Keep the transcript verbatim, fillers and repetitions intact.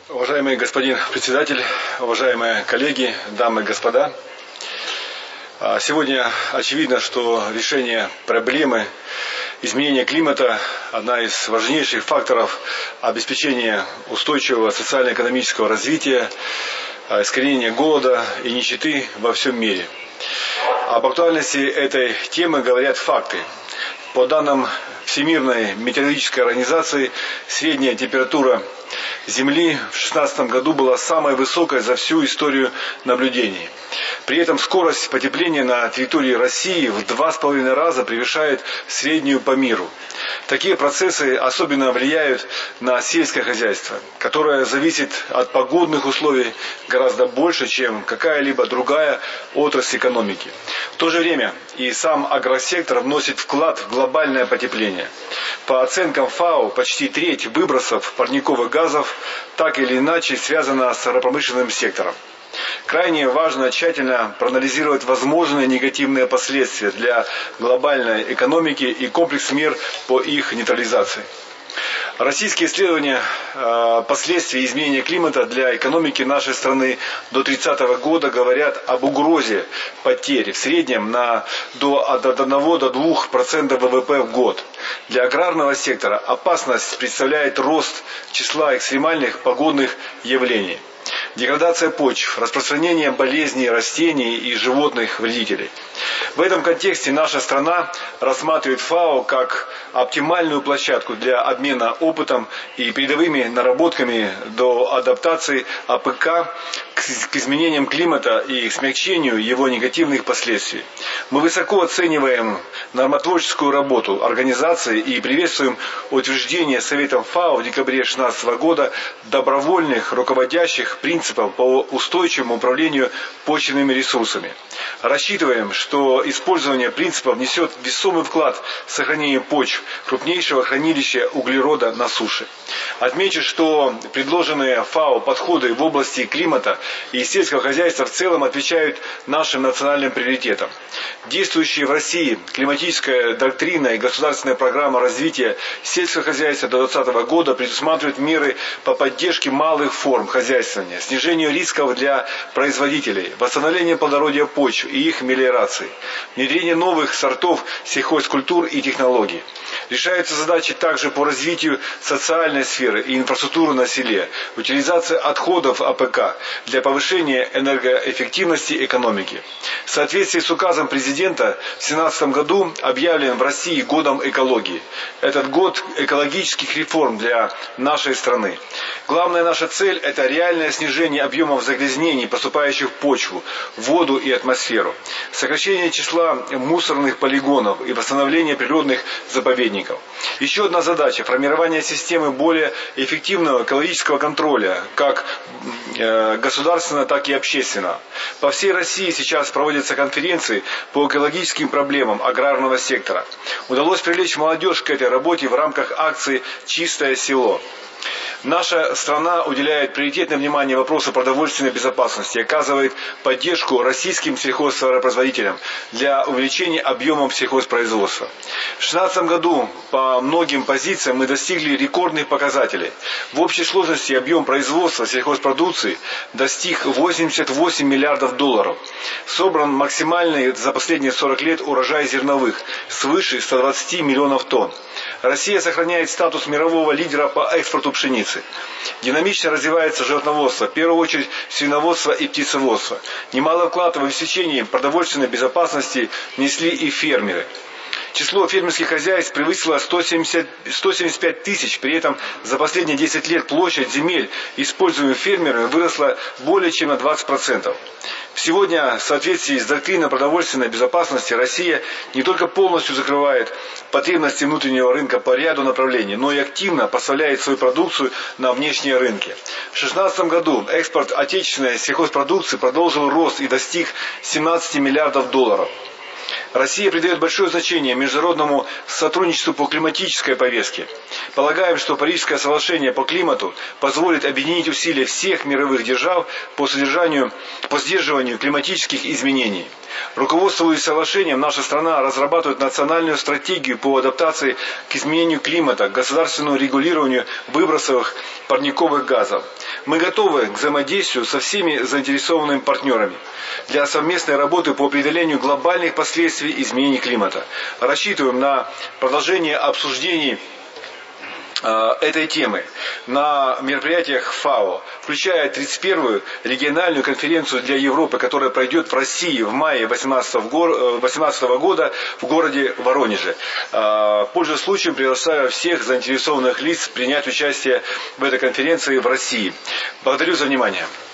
Уважаемый господин председатель, уважаемые коллеги, дамы и господа, сегодня очевидно, что решение проблемы изменения климата – одна из важнейших факторов обеспечения устойчивого социально-экономического развития, искоренения голода и нищеты во всем мире. Об актуальности этой темы говорят факты. По данным Всемирной метеорологической организации, средняя температура Земли в две тысячи шестнадцатом году была самой высокой за всю историю наблюдений. При этом скорость потепления на территории России в два с половиной раза превышает среднюю по миру. Такие процессы особенно влияют на сельское хозяйство, которое зависит от погодных условий гораздо больше, чем какая-либо другая отрасль экономики. В то же время и сам агросектор вносит вклад в глобальное потепление. По оценкам ФАО, почти треть выбросов парниковых газов так или иначе связана с агропромышленным сектором. Крайне важно тщательно проанализировать возможные негативные последствия для глобальной экономики и комплекс мер по их нейтрализации. Российские исследования э, последствий изменения климата для экономики нашей страны до две тысячи тридцатого года говорят об угрозе потерь в среднем на, до, от одного до двух процентов ВВП в год. Для аграрного сектора опасность представляет рост числа экстремальных погодных явлений, деградация почв, распространение болезней растений и животных вредителей. В этом контексте наша страна рассматривает ФАО как оптимальную площадку для обмена опытом и передовыми наработками до адаптации АПК к изменениям климата и к смягчению его негативных последствий. Мы высоко оцениваем нормотворческую работу организации и приветствуем утверждение Советом ФАО в декабре две тысячи шестнадцатого года добровольных руководящих принципов по устойчивому управлению почвенными ресурсами. Рассчитываем, что использование принципов несет весомый вклад в сохранение почв, крупнейшего хранилища углерода на суше. Отмечу, что предложенные ФАО подходы в области климата и сельского хозяйства в целом отвечают нашим национальным приоритетам. Действующая в России климатическая доктрина и государственная программа развития сельского хозяйства до две тысячи двадцатого года предусматривают меры по поддержке малых форм хозяйствования, снижению рисков для производителей, восстановлению плодородия почв и их мелиорации, внедрение новых сортов сельхозкультур и технологий. Решаются задачи также по развитию социальной сферы и инфраструктуры на селе, утилизация отходов АПК для повышения энергоэффективности экономики. В соответствии с указом президента в две тысячи семнадцатом году объявлен в России годом экологии. Этот год экологических реформ для нашей страны. Главная наша цель – это реальное снижение объемов загрязнений, поступающих в почву, воду и атмосферу, сокращение числа мусорных полигонов и восстановление природных заповедников. Еще одна задача – формирование системы более эффективного экологического контроля, как э, государственного, так и общественного. По всей России сейчас проводятся конференции по экологическим проблемам аграрного сектора. Удалось привлечь молодежь к этой работе в рамках акции «Чистое село». Наша страна уделяет приоритетное внимание вопросу продовольственной безопасности и оказывает поддержку российским сельхозтоваропроизводителям для увеличения объемов сельхозпроизводства. В две тысячи шестнадцатом году по многим позициям мы достигли рекордных показателей. В общей сложности объем производства сельхозпродукции достиг восемьдесят восемь миллиардов долларов. Собран максимальный за последние сорок лет урожай зерновых свыше ста двадцати миллионов тонн. Россия сохраняет статус мирового лидера по экспорту пшеницы. Динамично развивается животноводство, в первую очередь свиноводство и птицеводство. Немалый вклад в обеспечение продовольственной безопасности внесли и фермеры. Число фермерских хозяйств превысило сто семьдесят, сто семьдесят пять тысяч, при этом за последние десять лет площадь земель, используемых фермерами, выросла более чем на двадцать процентов. Сегодня, в соответствии с доктриной продовольственной безопасности, Россия не только полностью закрывает потребности внутреннего рынка по ряду направлений, но и активно поставляет свою продукцию на внешние рынки. В две тысячи шестнадцатом году экспорт отечественной сельхозпродукции продолжил рост и достиг семнадцати миллиардов долларов. Россия придает большое значение международному сотрудничеству по климатической повестке. Полагаем, что Парижское соглашение по климату позволит объединить усилия всех мировых держав по содержанию, по сдерживанию климатических изменений. Руководствуясь соглашением, наша страна разрабатывает национальную стратегию по адаптации к изменению климата, к государственному регулированию выбросов парниковых газов. Мы готовы к взаимодействию со всеми заинтересованными партнерами для совместной работы по преодолению глобальных последствий изменения климата. Рассчитываем на продолжение обсуждений этой темы на мероприятиях ФАО, включая тридцать первую региональную конференцию для Европы, которая пройдет в России в мае две тысячи восемнадцатого года в городе Воронеже. Пользуясь случаем, приглашаю всех заинтересованных лиц принять участие в этой конференции в России. Благодарю за внимание.